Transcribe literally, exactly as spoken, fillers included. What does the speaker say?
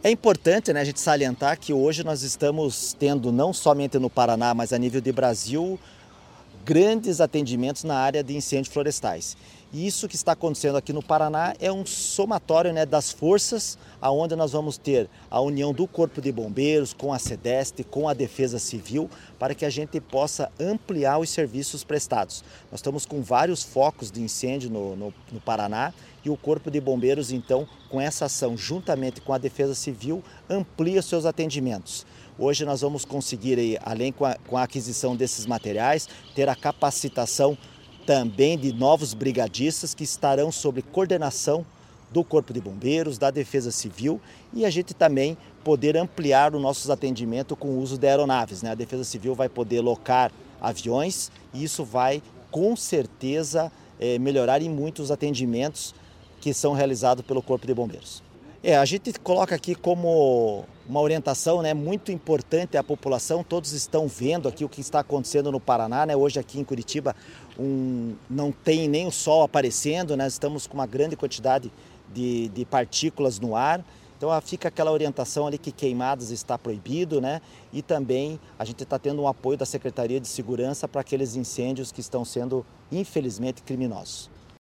É importante, né, a gente salientar que hoje nós estamos tendo, não somente no Paraná, mas a nível de Brasil, grandes atendimentos na área de incêndios florestais. E isso que está acontecendo aqui no Paraná é um somatório, né, das forças, aonde nós vamos ter a união do Corpo de Bombeiros com a SEDEST, com a Defesa Civil, para que a gente possa ampliar os serviços prestados. Nós estamos com vários focos de incêndio no, no, no Paraná e o Corpo de Bombeiros, então, com essa ação, juntamente com a Defesa Civil, amplia seus atendimentos. Hoje nós vamos conseguir, além com a, com a aquisição desses materiais, ter a capacitação também de novos brigadistas que estarão sob coordenação do Corpo de Bombeiros, da Defesa Civil, e a gente também poder ampliar os nossos atendimentos com o uso de aeronaves, né? A Defesa Civil vai poder locar aviões e isso vai, com certeza, é, melhorar em muitos atendimentos que são realizados pelo Corpo de Bombeiros. É, a gente coloca aqui como uma orientação, né, muito importante à população. Todos estão vendo aqui o que está acontecendo no Paraná, né? Hoje aqui em Curitiba um, não tem nem o sol aparecendo, né? Estamos com uma grande quantidade de, de partículas no ar. Então fica aquela orientação ali que queimadas está proibido, né? E também a gente está tendo um apoio da Secretaria de Segurança para aqueles incêndios que estão sendo, infelizmente, criminosos.